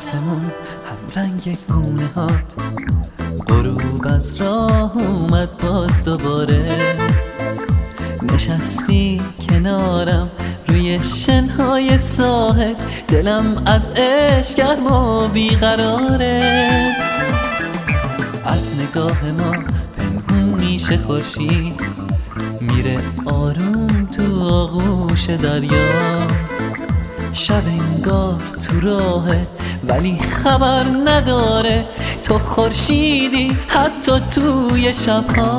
آسمون هم رنگ گونه هات، غروب از راه اومد باز دوباره. نشستی کنارم روی شنهای ساحل، دلم از عشق گرم و بیقراره. از نگاه ما پنهون میشه خورشید، میره آروم تو آغوش دریا. شب انگار تو راهه ولی خبر نداره، تو خورشیدی حتی توی شبها.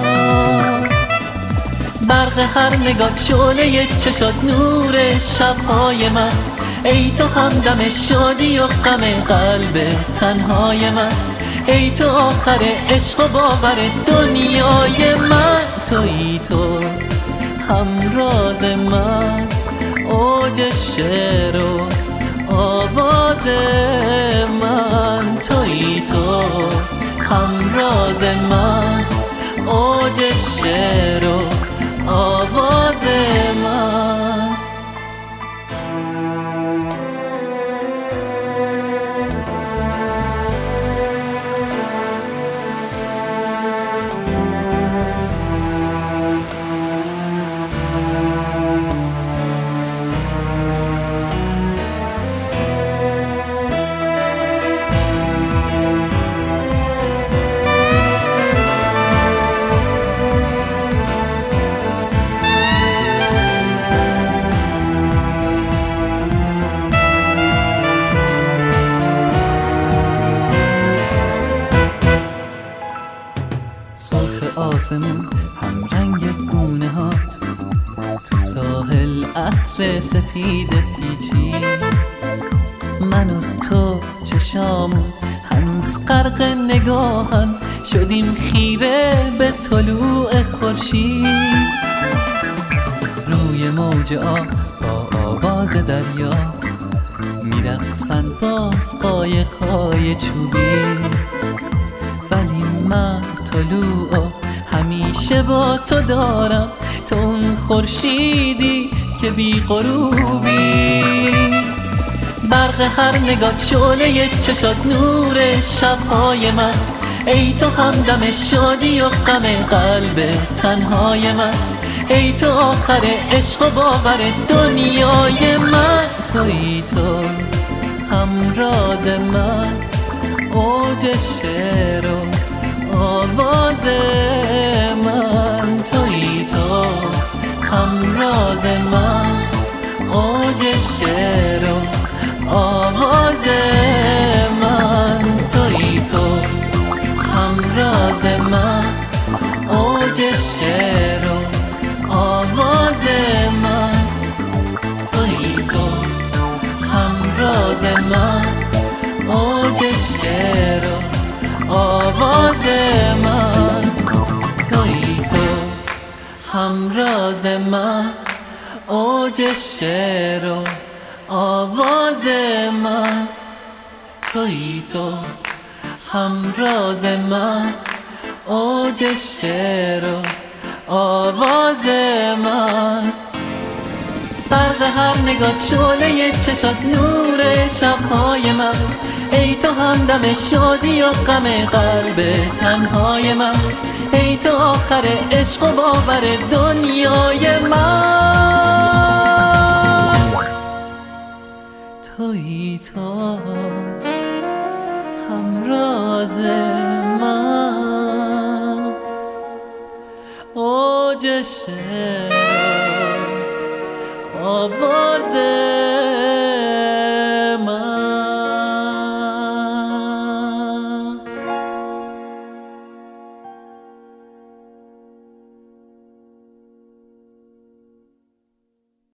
برق هر نگاه شعله چشات نور شبهای من، ای تو همدم شادی و غم قلب تنهای من. ای تو آخر عشق و باور دنیای من، تویی تو همراز من، اوج شعر و آواز من. تویی تو همراز من، اوج شعر و آواز من. سرخ آسمون هم رنگ گونه هات، تو ساحل عطر سپید پیچید. من و تو چشامون هنوز غرق نگاهن، شدیم خیره به طلوع خورشید. روی موج آب با آواز دریا، میرقصن باز قایق‌های چوبی. ولی من طلوع همیشه با تو دارم، تو اون خورشیدی که بی غروبی. برق هر نگاه شعله چشات نور شبهای من، ای تو همدم شادی و غم قلب تنهای من. ای تو آخر عشق و باور دنیای من، تویی تو همراز من، اوج شعر و آواز من. تویی تو همراز من، اوج شعر و آواز من. تویی تو همراز من، اوج شعر و آواز من. تویی تو همراز من، اوج شعر و آواز من. تویی تو همراز من، اوج شعر و آواز من. تویی تو همراز من، اوج شعر و آواز من. برق هر نگاه شعله چشات نور شبهای من، ای تو همدم شادی و غم قلب تنهای من. ای تو آخر عشق و باور دنیای من، تویی تو همراز من، اوج شعر آواز